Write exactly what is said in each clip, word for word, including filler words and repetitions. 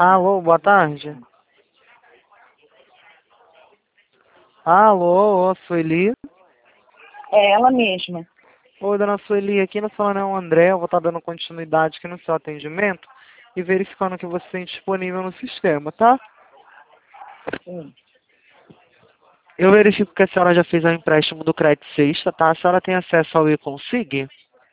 Alô, boa tarde. Alô, Sueli. É ela mesma. Oi, dona Sueli, aqui no salão é o André. Eu vou estar dando continuidade aqui no seu atendimento e verificando que você tem disponível no sistema, tá? Sim. Eu verifico que a senhora já fez o empréstimo do crédito sexta, tá? A senhora tem acesso ao e-consig?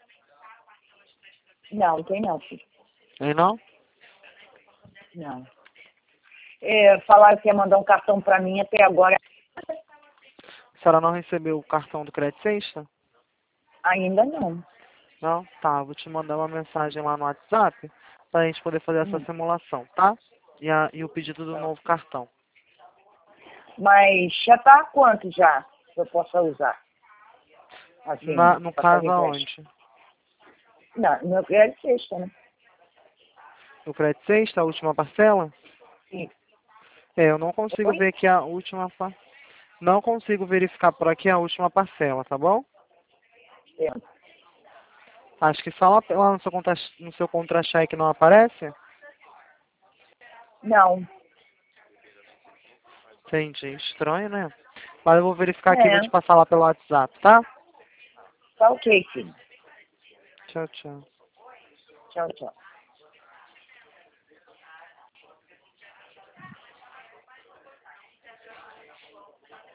Não, tem não, filho. Tem não? Não. É, falaram que ia mandar um cartão pra mim até agora. A senhora não recebeu o cartão do crédito sexta? Ainda não. Não? Tá, vou te mandar uma mensagem lá no WhatsApp pra gente poder fazer essa Hum. simulação, tá? E, a, e o pedido do novo cartão. Mas já tá quanto já que eu possa usar? Na, Assim, no pra caso fazer empréstimo. aonde? Não, meu é de sexta, né? No crédito sexta, a última parcela? Sim. É, eu não consigo Oi? ver aqui a última pa- Não consigo verificar por aqui a última parcela, tá bom? É. Acho que só lá, lá no seu contra, no seu contra-cheque não aparece? Não. Entendi. Estranho, né? Mas eu vou verificar aqui e vou É. te passar lá pelo WhatsApp, tá? Tá ok, filho. Tchau, tchau. Tchau, tchau.